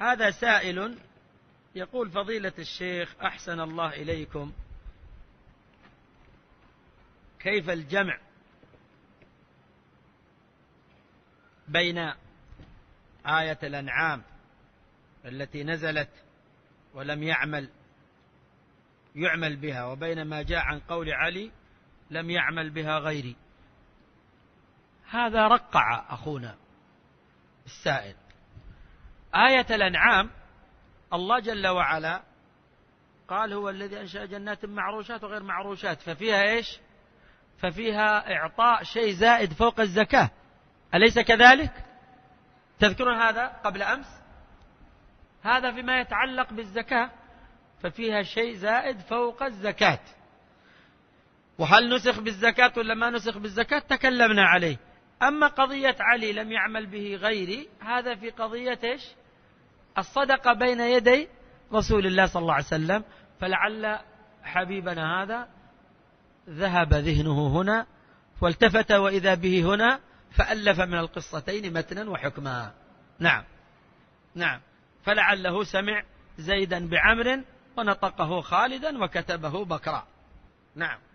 هذا سائل يقول: فضيلة الشيخ أحسن الله إليكم، كيف الجمع بين آية الأنعام التي نزلت ولم يعمل بها وبين ما جاء عن قول علي لم يعمل بها غيري؟ هذا رقع أخونا السائل. آية الأنعام الله جل وعلا قال: هو الذي أنشأ جنات معروشات وغير معروشات، ففيها إيش؟ ففيها إعطاء شيء زائد فوق الزكاة، أليس كذلك؟ تذكرون هذا قبل أمس؟ هذا فيما يتعلق بالزكاة، ففيها شيء زائد فوق الزكاة. وهل نسخ بالزكاة ولا ما نسخ بالزكاة تكلمنا عليه. أما قضية علي لم يعمل به غيري، هذا في قضية إيش؟ الصدقة بين يدي رسول الله صلى الله عليه وسلم. فلعل حبيبنا هذا ذهب ذهنه هنا والتفت وإذا به هنا، فألف من القصتين متنا وحكما. نعم، فلعله سمع زيدا بعمر ونطقه خالدا وكتبه بكرا. نعم.